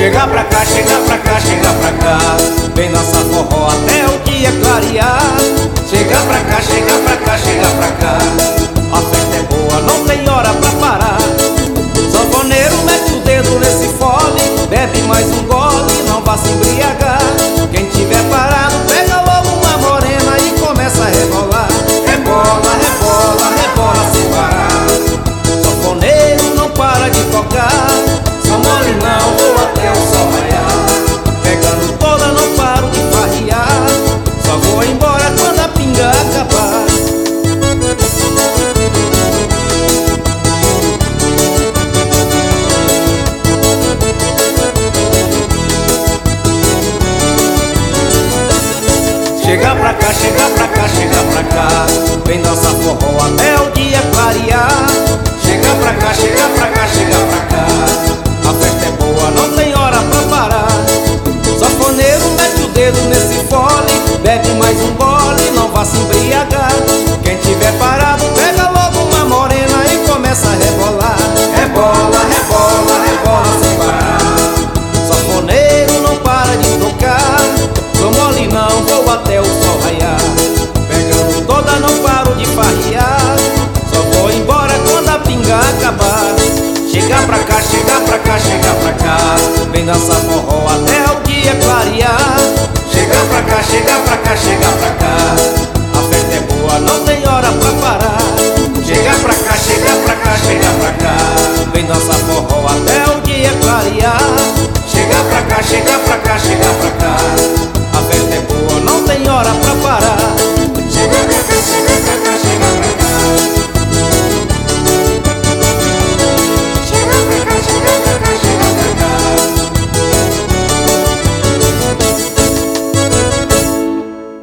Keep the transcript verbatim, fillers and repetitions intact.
Chega pra cá, chega pra cá, chega pra cá, vem dançar forró até o dia clarear. Chega pra cá, chega pra cá, chega pra cá, a festa é boa, não tem hora pra parar. Sanfoneiro mete o dedo nesse fole, bebe mais um gole, não vá se embriagar. Quem tiver parado pega logo uma morena e começa a rebolar. Rebola, rebola, rebola sem parar. Sanfoneiro não para de tocar, só mole não, vou até o sol raiar. Pegando toda, não paro de farrear, só vou embora quando a pinga acabar. Chega pra cá, chega pra cá, chega pra cá, vem dançar forró até o dia clarear. Chega pra cá, chega pra cá, chega pra cá, a festa é boa, não tem hora pra parar. Sanfoneiro mete o dedo nesse fole, bebe mais um gole, não vá se embriagar. Quem tiver parado pega logo uma morena e começa a rebolar. Rebola, rebola, rebola sem parar. Sanfoneiro não para de tocar, sou mole não, vou até o sol raiar. Pegando toda, não paro de farrear, só vou embora quando a pinga acabar. Chega pra cá, chega pra cá, chega pra cá, vem dançar forró